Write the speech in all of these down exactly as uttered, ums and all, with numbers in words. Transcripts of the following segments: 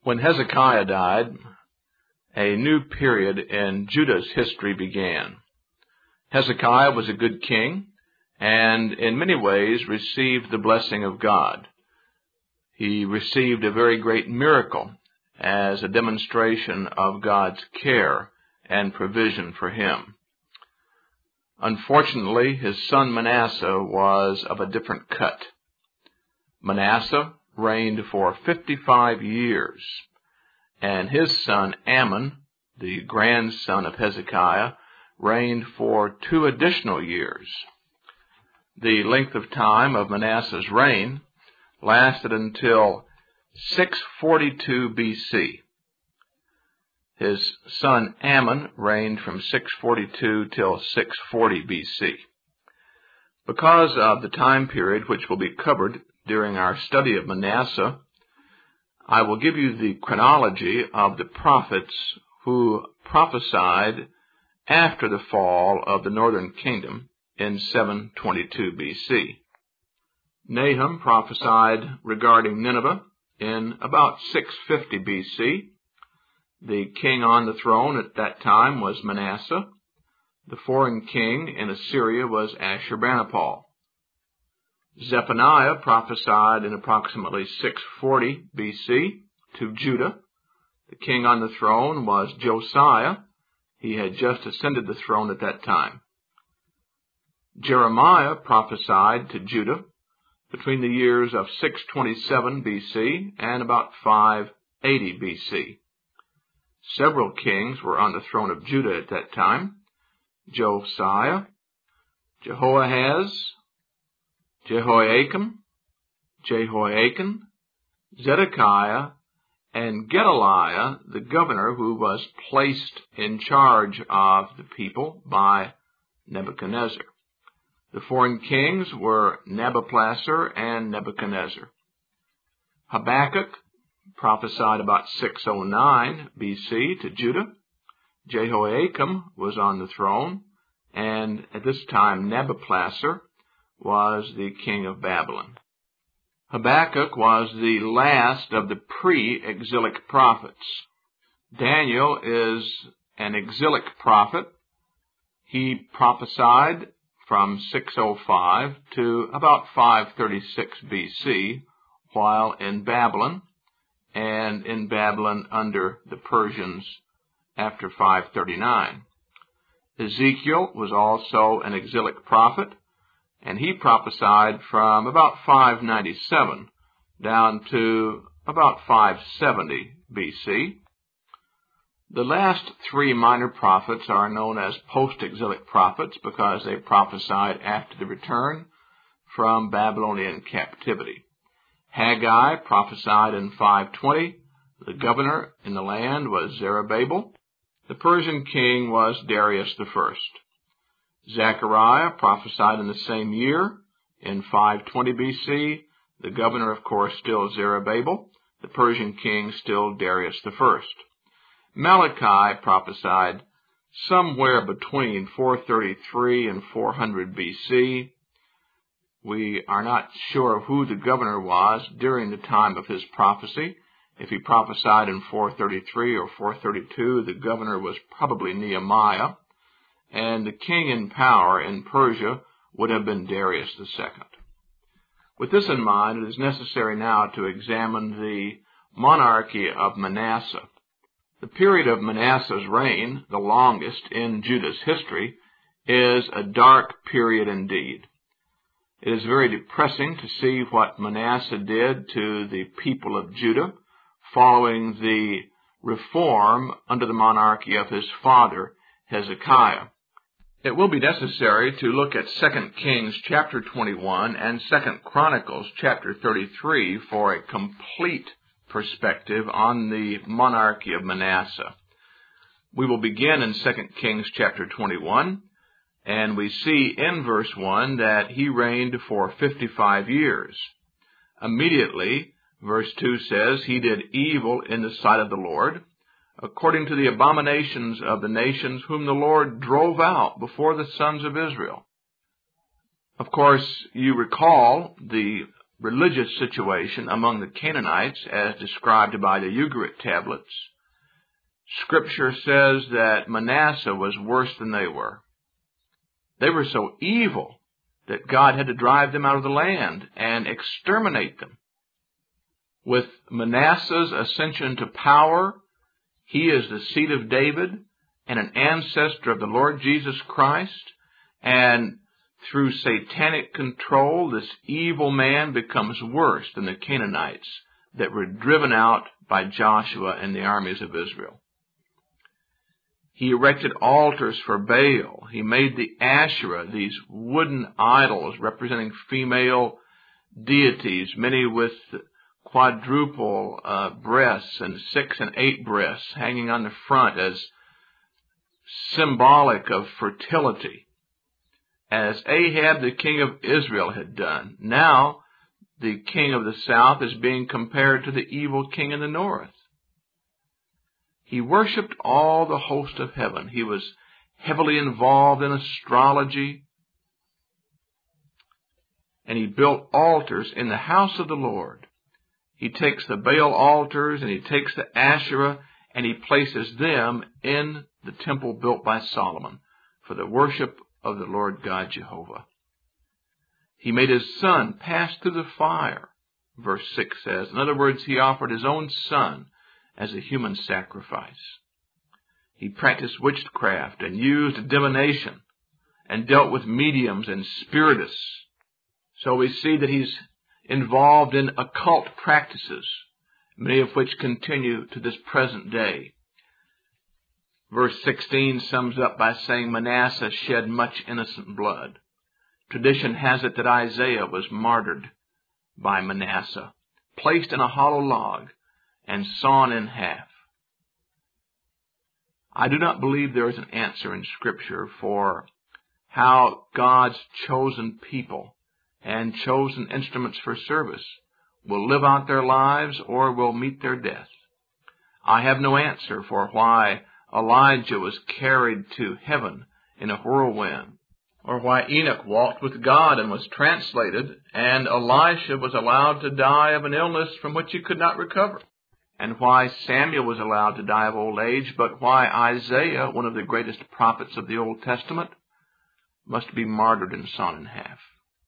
When Hezekiah died, a new period in Judah's history began. Hezekiah was a good king and in many ways received the blessing of God. He received a very great miracle as a demonstration of God's care and provision for him. Unfortunately, his son Manasseh was of a different cut. Manasseh reigned for fifty-five years, and his son Amon, the grandson of Hezekiah, reigned for two additional years. The length of time of Manasseh's reign lasted until six forty-two B C. His son Amon reigned from six forty-two till six forty B C. Because of the time period which will be covered during our study of Manasseh, I will give you the chronology of the prophets who prophesied after the fall of the northern kingdom in seven twenty-two B C. Nahum prophesied regarding Nineveh in about six fifty B C. The king on the throne at that time was Manasseh. The foreign king in Assyria was Ashurbanipal. Zephaniah prophesied in approximately six forty B C to Judah. The king on the throne was Josiah. He had just ascended the throne at that time. Jeremiah prophesied to Judah between the years of six twenty-seven B C and about five eighty B C. Several kings were on the throne of Judah at that time: Josiah, Jehoahaz, Jehoiakim, Jehoiakim, Zedekiah, and Gedaliah, the governor who was placed in charge of the people by Nebuchadnezzar. The foreign kings were Nabopolassar and Nebuchadnezzar. Habakkuk prophesied about six oh nine B C to Judah. Jehoiakim was on the throne, and at this time Nabopolassar was the king of Babylon. Habakkuk was the last of the pre-exilic prophets. Daniel is an exilic prophet. He prophesied from six oh five to about five thirty-six B C while in Babylon, and in Babylon under the Persians after five thirty-nine. Ezekiel was also an exilic prophet, and he prophesied from about five ninety-seven down to about five seventy B C. The last three minor prophets are known as post-exilic prophets because they prophesied after the return from Babylonian captivity. Haggai prophesied in five twenty. The governor in the land was Zerubbabel. The Persian king was Darius the First. Zechariah prophesied in the same year, in five twenty B C. The governor, of course, still Zerubbabel. The Persian king still Darius the First. Malachi prophesied somewhere between four thirty-three and four hundred B C. We are not sure who the governor was during the time of his prophecy. If he prophesied in four thirty-three or four thirty-two, the governor was probably Nehemiah, and the king in power in Persia would have been Darius the Second. With this in mind, it is necessary now to examine the monarchy of Manasseh. The period of Manasseh's reign, the longest in Judah's history, is a dark period indeed. It is very depressing to see what Manasseh did to the people of Judah following the reform under the monarchy of his father, Hezekiah. It will be necessary to look at Second Kings chapter twenty-one and Second Chronicles chapter thirty-three for a complete perspective on the monarchy of Manasseh. We will begin in Second Kings chapter twenty-one, and we see in verse one that he reigned for fifty-five years. Immediately, verse two says, he did evil in the sight of the Lord, according to the abominations of the nations whom the Lord drove out before the sons of Israel. Of course, you recall the religious situation among the Canaanites as described by the Ugarit tablets, Scripture says that Manasseh was worse than they were. They were so evil that God had to drive them out of the land and exterminate them. With Manasseh's ascension to power, he is the seed of David and an ancestor of the Lord Jesus Christ, and through satanic control, this evil man becomes worse than the Canaanites that were driven out by Joshua and the armies of Israel. He erected altars for Baal. He made the Asherah, these wooden idols representing female deities, many with quadruple uh, breasts and six and eight breasts hanging on the front as symbolic of fertility, as Ahab, the king of Israel, had done. Now, the king of the south is being compared to the evil king in the north. He worshipped all the host of heaven. He was heavily involved in astrology. And he built altars in the house of the Lord. He takes the Baal altars and he takes the Asherah and he places them in the temple built by Solomon for the worship of the Lord God Jehovah. He made his son pass through the fire, verse six says. In other words, he offered his own son as a human sacrifice. He practiced witchcraft and used divination and dealt with mediums and spiritists. So we see that he's involved in occult practices, many of which continue to this present day. Verse sixteen sums up by saying Manasseh shed much innocent blood. Tradition has it that Isaiah was martyred by Manasseh, placed in a hollow log, and sawn in half. I do not believe there is an answer in Scripture for how God's chosen people and chosen instruments for service will live out their lives or will meet their death. I have no answer for why Elijah was carried to heaven in a whirlwind, or why Enoch walked with God and was translated, and Elisha was allowed to die of an illness from which he could not recover, and why Samuel was allowed to die of old age, but why Isaiah, one of the greatest prophets of the Old Testament, must be martyred and sawn in half.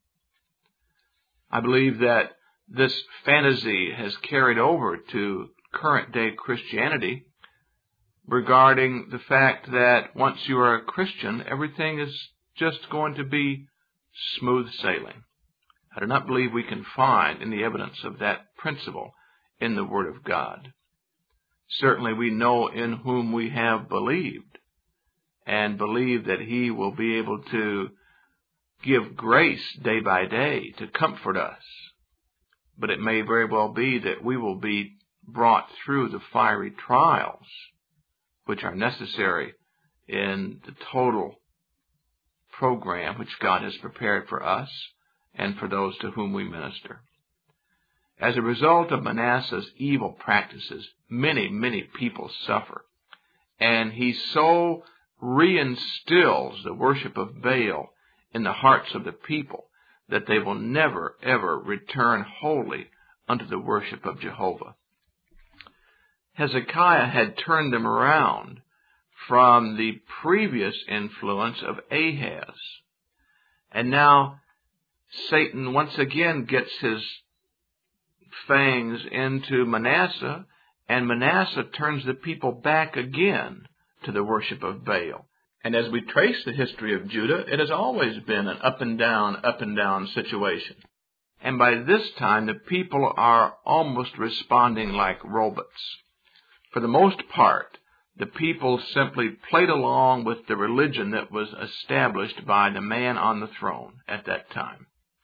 I believe that this fantasy has carried over to current-day Christianity regarding the fact that once you are a Christian, everything is just going to be smooth sailing. I do not believe we can find any evidence of that principle in the Word of God. Certainly we know in whom we have believed, and believe that He will be able to give grace day by day to comfort us. But it may very well be that we will be brought through the fiery trials which are necessary in the total program which God has prepared for us and for those to whom we minister. As a result of Manasseh's evil practices, many, many people suffer. And he so reinstills the worship of Baal in the hearts of the people that they will never, ever return wholly unto the worship of Jehovah. Hezekiah had turned them around from the previous influence of Ahaz. And now Satan once again gets his fangs into Manasseh, and Manasseh turns the people back again to the worship of Baal. And as we trace the history of Judah, it has always been an up and down, up and down situation. And by this time, the people are almost responding like robots. For the most part, the people simply played along with the religion that was established by the man on the throne at that time.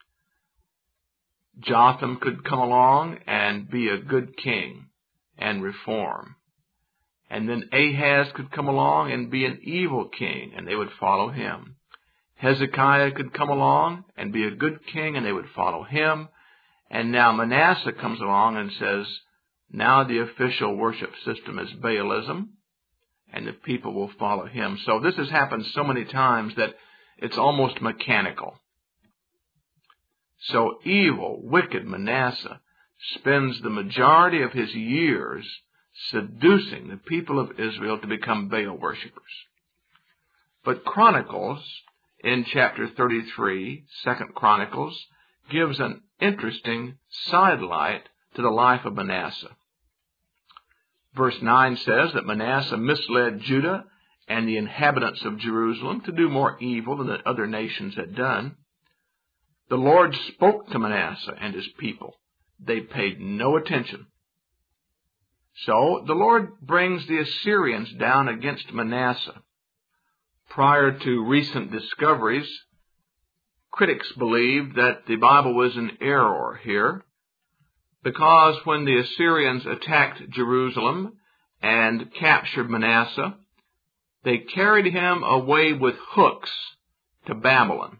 Jotham could come along and be a good king and reform. And then Ahaz could come along and be an evil king, and they would follow him. Hezekiah could come along and be a good king, and they would follow him. And now Manasseh comes along and says, now the official worship system is Baalism, and the people will follow him. So this has happened so many times that it's almost mechanical. So evil, wicked Manasseh spends the majority of his years seducing the people of Israel to become Baal worshippers. But Chronicles, in chapter thirty-three, Second Chronicles, gives an interesting sidelight to the life of Manasseh. Verse nine says that Manasseh misled Judah and the inhabitants of Jerusalem to do more evil than the other nations had done. The Lord spoke to Manasseh and his people. They paid no attention. So the Lord brings the Assyrians down against Manasseh. Prior to recent discoveries, critics believed that the Bible was in error here, because when the Assyrians attacked Jerusalem and captured Manasseh, they carried him away with hooks to Babylon.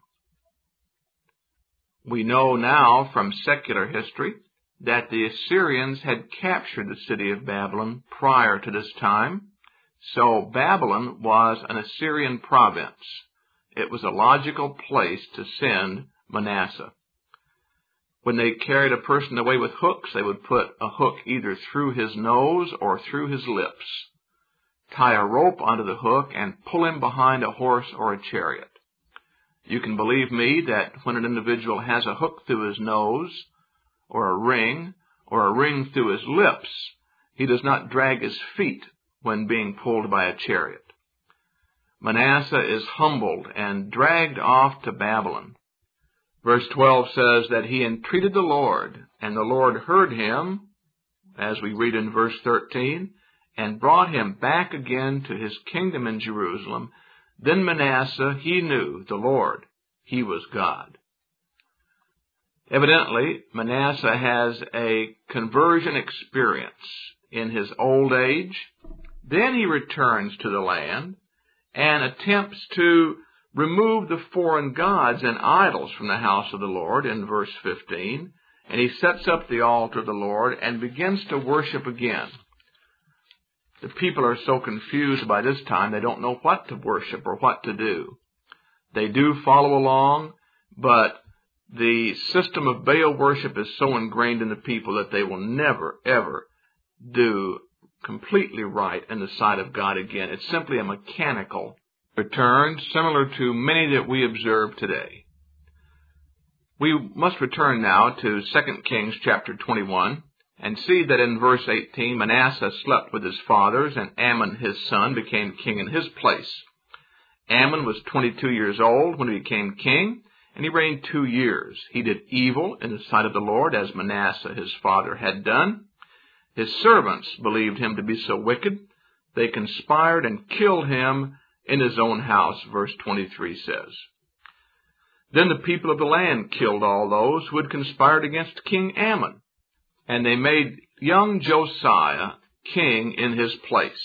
We know now from secular history that the Assyrians had captured the city of Babylon prior to this time, so Babylon was an Assyrian province. It was a logical place to send Manasseh. When they carried a person away with hooks, they would put a hook either through his nose or through his lips, tie a rope onto the hook, and pull him behind a horse or a chariot. You can believe me that when an individual has a hook through his nose, or a ring, or a ring through his lips, he does not drag his feet when being pulled by a chariot. Manasseh is humbled and dragged off to Babylon. Verse twelve says that he entreated the Lord, and the Lord heard him, as we read in verse thirteen, and brought him back again to his kingdom in Jerusalem. Then Manasseh, he knew the Lord, he was God. Evidently, Manasseh has a conversion experience in his old age. Then he returns to the land and attempts to remove the foreign gods and idols from the house of the Lord in verse fifteen. And he sets up the altar of the Lord and begins to worship again. The people are so confused by this time, they don't know what to worship or what to do. They do follow along, but the system of Baal worship is so ingrained in the people that they will never, ever do completely right in the sight of God again. It's simply a mechanical return, similar to many that we observe today. We must return now to Second Kings chapter twenty-one and see that in verse eighteen, Manasseh slept with his fathers, and Amon his son became king in his place. Amon was twenty-two years old when he became king, and he reigned two years. He did evil in the sight of the Lord, as Manasseh his father had done. His servants believed him to be so wicked, they conspired and killed him in his own house, verse twenty-three says. Then the people of the land killed all those who had conspired against King Amon, and they made young Josiah king in his place.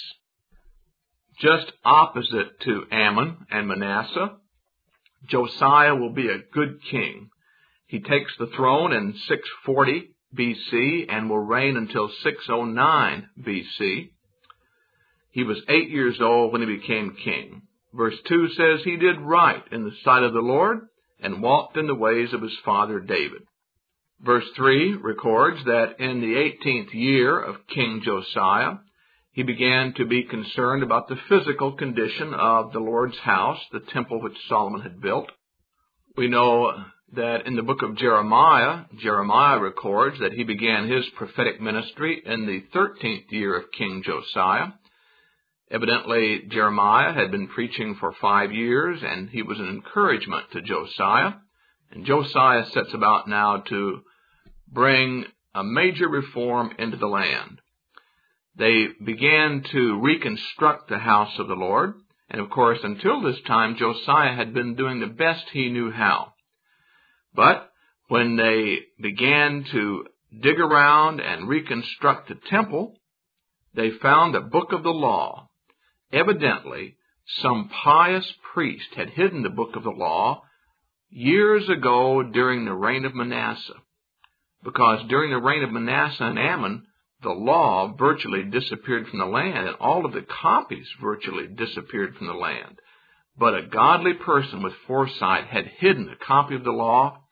Just opposite to Amon and Manasseh, Josiah will be a good king. He takes the throne in six forty B C and will reign until six oh nine B C. He was eight years old when he became king. Verse two says he did right in the sight of the Lord and walked in the ways of his father David. Verse three records that in the eighteenth year of King Josiah, he began to be concerned about the physical condition of the Lord's house, the temple which Solomon had built. We know that in the book of Jeremiah, Jeremiah records that he began his prophetic ministry in the thirteenth year of King Josiah. Evidently, Jeremiah had been preaching for five years, and he was an encouragement to Josiah. And Josiah sets about now to bring a major reform into the land. They began to reconstruct the house of the Lord. And of course, until this time, Josiah had been doing the best he knew how. But when they began to dig around and reconstruct the temple, they found the book of the law. Evidently, some pious priest had hidden the book of the law years ago during the reign of Manasseh. Because during the reign of Manasseh and Amon, the law virtually disappeared from the land, and all of the copies virtually disappeared from the land. But a godly person with foresight had hidden a copy of the law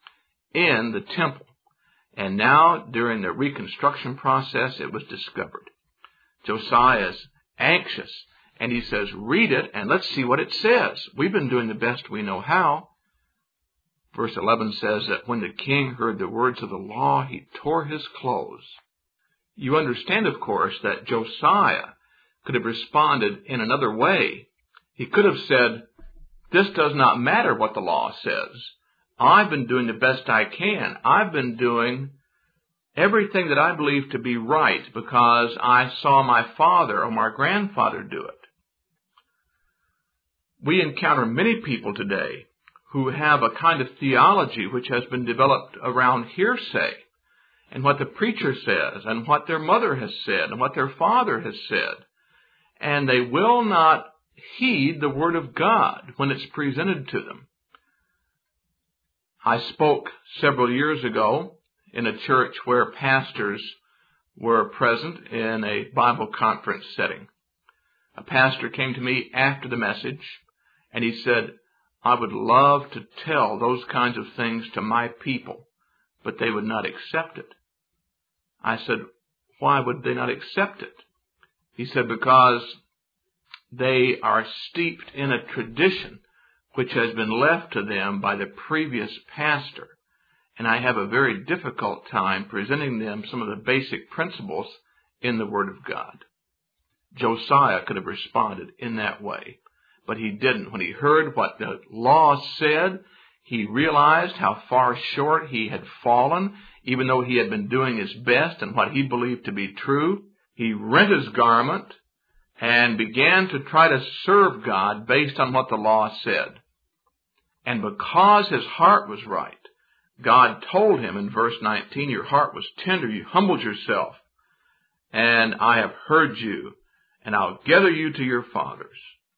in the temple. And now, during the reconstruction process, it was discovered. Josiah is anxious, and he says, read it, and let's see what it says. We've been doing the best we know how. Verse eleven says that when the king heard the words of the law, he tore his clothes. You understand, of course, that Josiah could have responded in another way. He could have said, this does not matter what the law says. I've been doing the best I can. I've been doing everything that I believe to be right because I saw my father or my grandfather do it. We encounter many people today who have a kind of theology which has been developed around hearsay and what the preacher says and what their mother has said and what their father has said. And they will not heed the Word of God when it's presented to them. I spoke several years ago in a church where pastors were present in a Bible conference setting. A pastor came to me after the message, and he said, I would love to tell those kinds of things to my people, but they would not accept it. I said, why would they not accept it? He said, because they are steeped in a tradition which has been left to them by the previous pastor. And I have a very difficult time presenting them some of the basic principles in the Word of God. Josiah could have responded in that way, but he didn't. When he heard what the law said, he realized how far short he had fallen, even though he had been doing his best and what he believed to be true. He rent his garment and began to try to serve God based on what the law said. And because his heart was right, God told him in verse nineteen, your heart was tender, you humbled yourself, and I have heard you, and I'll gather you to your fathers.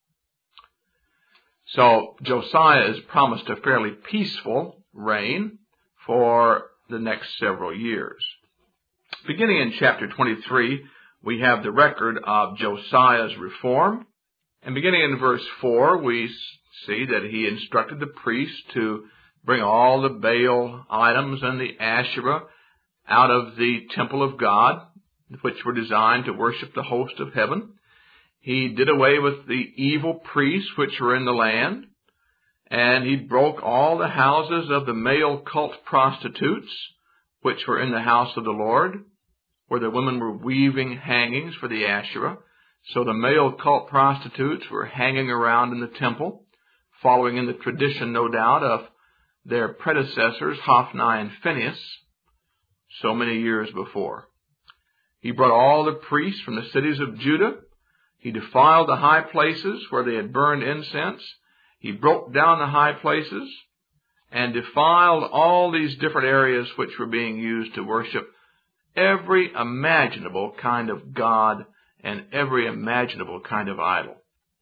So Josiah is promised a fairly peaceful reign for the next several years. Beginning in chapter twenty-three, we have the record of Josiah's reform. And beginning in verse four, we see that he instructed the priests to bring all the Baal items and the Asherah out of the temple of God, which were designed to worship the host of heaven. He did away with the evil priests which were in the land, and he broke all the houses of the male cult prostitutes which were in the house of the Lord, where the women were weaving hangings for the Asherah. So the male cult prostitutes were hanging around in the temple, following in the tradition, no doubt, of their predecessors, Hophni and Phinehas, so many years before. He brought all the priests from the cities of Judah. He defiled the high places where they had burned incense. He broke down the high places and defiled all these different areas which were being used to worship every imaginable kind of god and every imaginable kind of idol.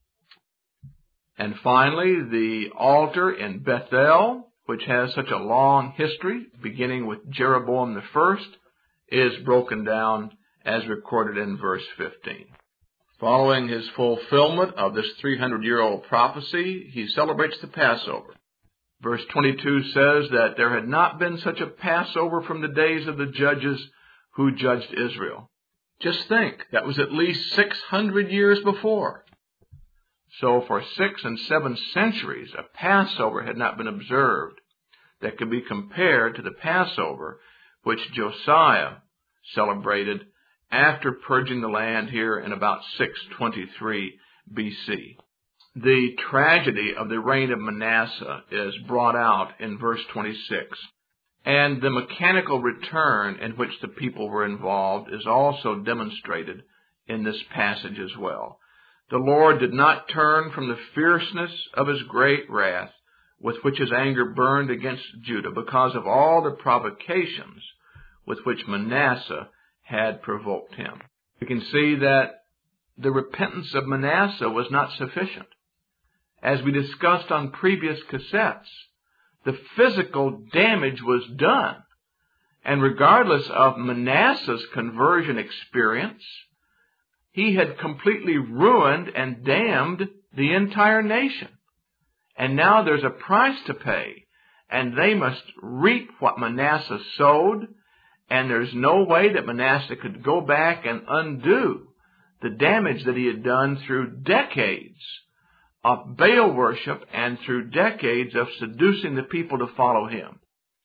And finally, the altar in Bethel, which has such a long history, beginning with Jeroboam the first, is broken down as recorded in verse fifteen. Following his fulfillment of this three hundred year old prophecy, he celebrates the Passover. Verse twenty-two says that there had not been such a Passover from the days of the judges who judged Israel. Just think, that was at least six hundred years before. So for six and seven centuries, a Passover had not been observed that could be compared to the Passover which Josiah celebrated after purging the land here in about six twenty-three B C. The tragedy of the reign of Manasseh is brought out in verse twenty-six. And the mechanical return in which the people were involved is also demonstrated in this passage as well. The Lord did not turn from the fierceness of his great wrath with which his anger burned against Judah because of all the provocations with which Manasseh had provoked him. We can see that the repentance of Manasseh was not sufficient. As we discussed on previous cassettes, the physical damage was done. And regardless of Manasseh's conversion experience, he had completely ruined and damned the entire nation. And now there's a price to pay. and they must reap what Manasseh sowed, and there's no way that Manasseh could go back and undo the damage that he had done through decades of Baal worship and through decades of seducing the people to follow him.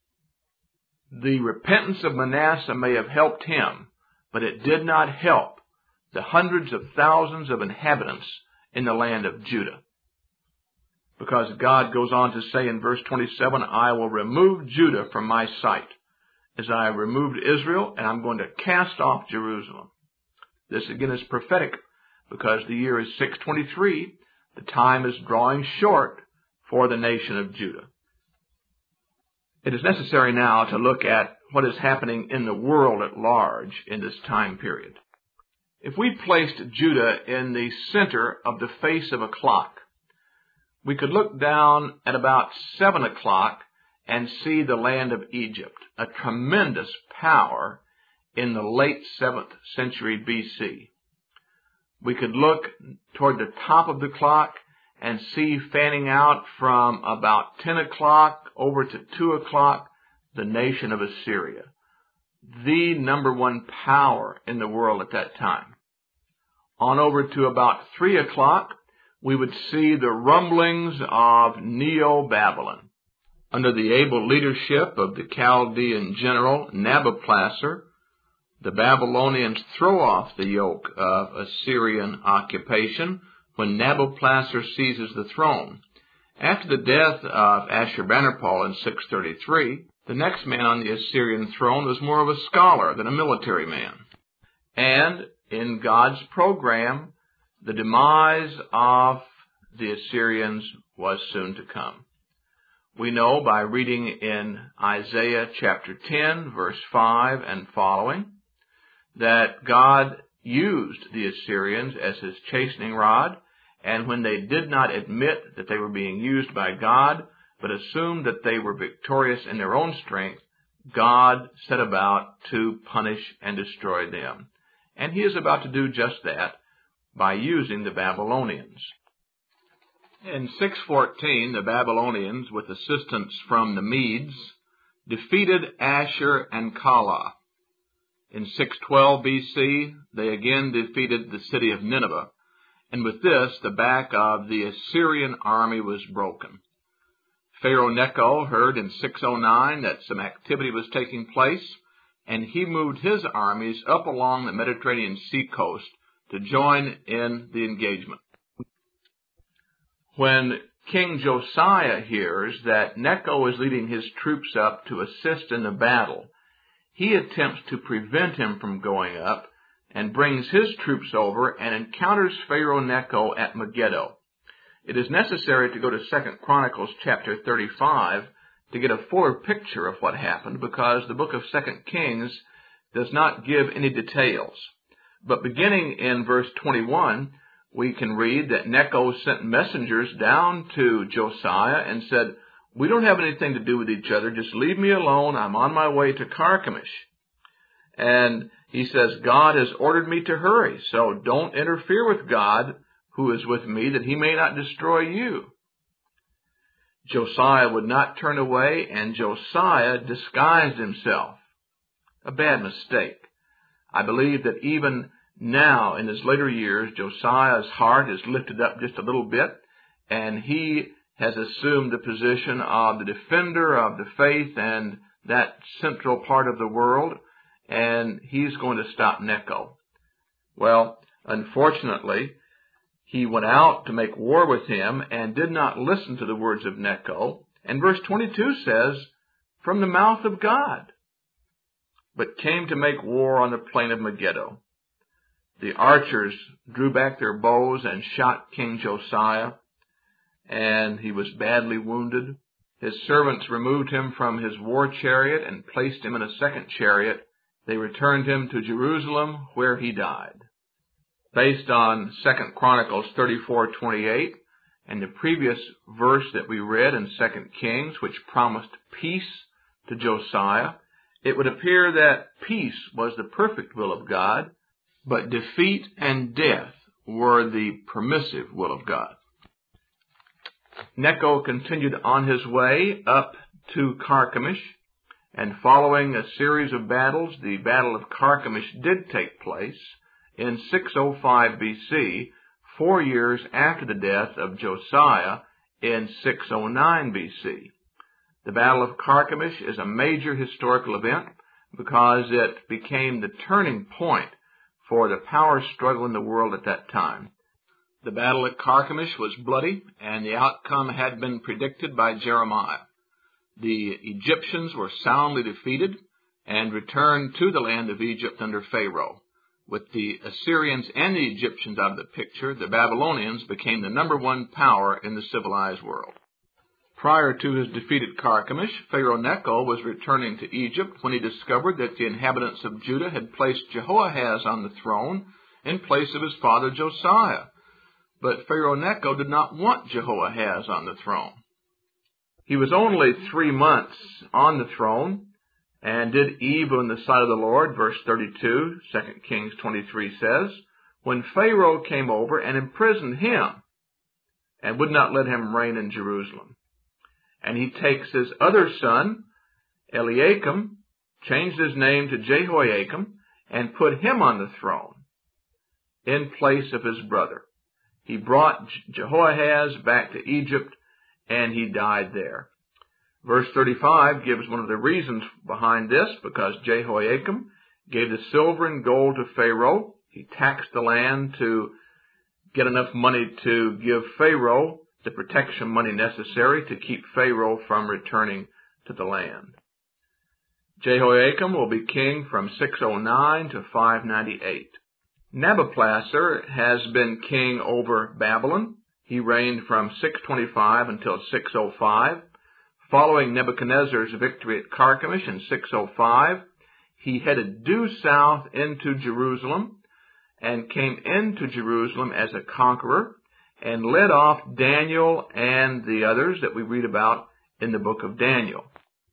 The repentance of Manasseh may have helped him, but it did not help the hundreds of thousands of inhabitants in the land of Judah. Because God goes on to say in verse twenty-seven, I will remove Judah from my sight, as I removed Israel, and I'm going to cast off Jerusalem. This again is prophetic, because the year is six twenty-three. The time is drawing short for the nation of Judah. It is necessary now to look at what is happening in the world at large in this time period. If we placed Judah in the center of the face of a clock, we could look down at about seven o'clock and see the land of Egypt, a tremendous power in the late seventh century B C. We could look toward the top of the clock and see fanning out from about ten o'clock over to two o'clock the nation of Assyria, the number one power in the world at that time. On over to about three o'clock, we would see the rumblings of Neo-Babylon. Under the able leadership of the Chaldean general Nabopolassar, the Babylonians throw off the yoke of Assyrian occupation when Nabopolassar seizes the throne. After the death of Ashurbanipal in six thirty-three, the next man on the Assyrian throne was more of a scholar than a military man. And in God's program, the demise of the Assyrians was soon to come. We know by reading in Isaiah chapter ten, verse five and following, that God used the Assyrians as his chastening rod, and when they did not admit that they were being used by God, but assumed that they were victorious in their own strength, God set about to punish and destroy them. And he is about to do just that by using the Babylonians. In six fourteen, the Babylonians, with assistance from the Medes, defeated Ashur and Calah. In six twelve B C, they again defeated the city of Nineveh, and with this, the back of the Assyrian army was broken. Pharaoh Necho heard in six oh nine that some activity was taking place, and he moved his armies up along the Mediterranean sea coast to join in the engagement. When King Josiah hears that Necho is leading his troops up to assist in the battle, he attempts to prevent him from going up and brings his troops over and encounters Pharaoh Necho at Megiddo. It is necessary to go to Second Chronicles chapter thirty-five to get a fuller picture of what happened, because the book of Second Kings does not give any details. But beginning in verse twenty-one, we can read that Necho sent messengers down to Josiah and said, we don't have anything to do with each other. Just leave me alone. I'm on my way to Carchemish. And he says, God has ordered me to hurry, so don't interfere with God, who is with me, that he may not destroy you. Josiah would not turn away, and Josiah disguised himself. A bad mistake. I believe that even now, in his later years, Josiah's heart is lifted up just a little bit, and he has assumed the position of the defender of the faith and that central part of the world, and he's going to stop Necho. Well, unfortunately, he went out to make war with him and did not listen to the words of Necho. And verse twenty-two says, from the mouth of God, but came to make war on the plain of Megiddo. The archers drew back their bows and shot King Josiah, and he was badly wounded. His servants removed him from his war chariot and placed him in a second chariot. They returned him to Jerusalem, where he died. Based on Second Chronicles thirty-four twenty-eight and the previous verse that we read in Second Kings, which promised peace to Josiah, it would appear that peace was the perfect will of God, but defeat and death were the permissive will of God. Necho continued on his way up to Carchemish, and following a series of battles, the Battle of Carchemish did take place in six oh five B C, four years after the death of Josiah in six oh nine B C. The Battle of Carchemish is a major historical event because it became the turning point for the power struggle in the world at that time. The battle at Carchemish was bloody, and the outcome had been predicted by Jeremiah. The Egyptians were soundly defeated and returned to the land of Egypt under Pharaoh. With the Assyrians and the Egyptians out of the picture, the Babylonians became the number one power in the civilized world. Prior to his defeat at Carchemish, Pharaoh Necho was returning to Egypt when he discovered that the inhabitants of Judah had placed Jehoahaz on the throne in place of his father Josiah. But Pharaoh Necho did not want Jehoahaz on the throne. He was only three months on the throne and did evil in the sight of the Lord, verse thirty-two, Second Kings twenty-three says, when Pharaoh came over and imprisoned him and would not let him reign in Jerusalem. And he takes his other son, Eliakim, changed his name to Jehoiakim, and put him on the throne in place of his brother. He brought Jehoahaz back to Egypt, and he died there. Verse thirty-five gives one of the reasons behind this, because Jehoiakim gave the silver and gold to Pharaoh. He taxed the land to get enough money to give Pharaoh the protection money necessary to keep Pharaoh from returning to the land. Jehoiakim will be king from six oh nine to five ninety-eight. Nabopolassar has been king over Babylon. He reigned from six twenty-five until six oh five. Following Nebuchadnezzar's victory at Carchemish in six oh five, he headed due south into Jerusalem and came into Jerusalem as a conqueror and led off Daniel and the others that we read about in the book of Daniel.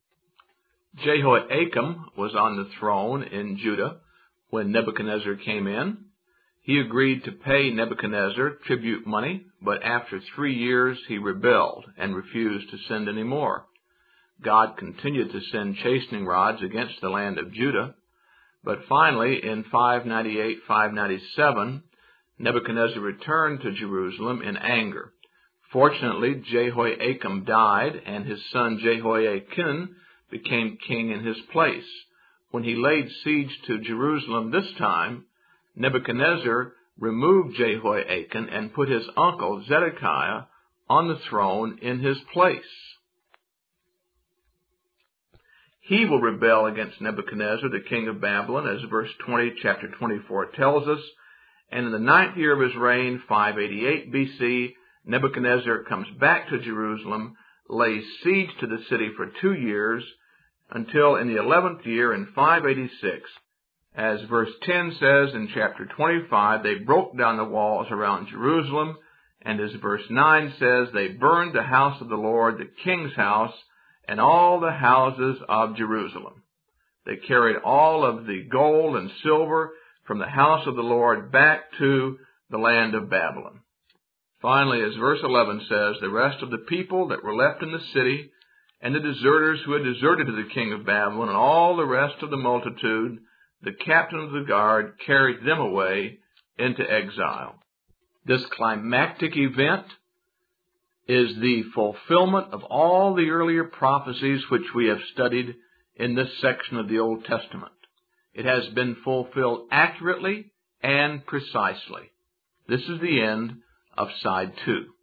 Jehoiakim was on the throne in Judah when Nebuchadnezzar came in. He agreed to pay Nebuchadnezzar tribute money, but after three years he rebelled and refused to send any more. God continued to send chastening rods against the land of Judah, but finally in five ninety-eight to five ninety-seven, Nebuchadnezzar returned to Jerusalem in anger. Fortunately, Jehoiakim died, and his son Jehoiakim became king in his place. When he laid siege to Jerusalem this time, Nebuchadnezzar removed Jehoiakim and put his uncle Zedekiah on the throne in his place. He will rebel against Nebuchadnezzar, the king of Babylon, as verse twenty, chapter twenty-four tells us. And in the ninth year of his reign, five eighty-eight B C, Nebuchadnezzar comes back to Jerusalem, lays siege to the city for two years, until in the eleventh year, in five eighty-six, as verse ten says in chapter twenty-five, they broke down the walls around Jerusalem, and as verse nine says, they burned the house of the Lord, the king's house, and all the houses of Jerusalem. They carried all of the gold and silver from the house of the Lord back to the land of Babylon. Finally, as verse eleven says, the rest of the people that were left in the city, and the deserters who had deserted to the king of Babylon, and all the rest of the multitude, the captain of the guard carried them away into exile. This climactic event is the fulfillment of all the earlier prophecies which we have studied in this section of the Old Testament. It has been fulfilled accurately and precisely. This is the end of side two.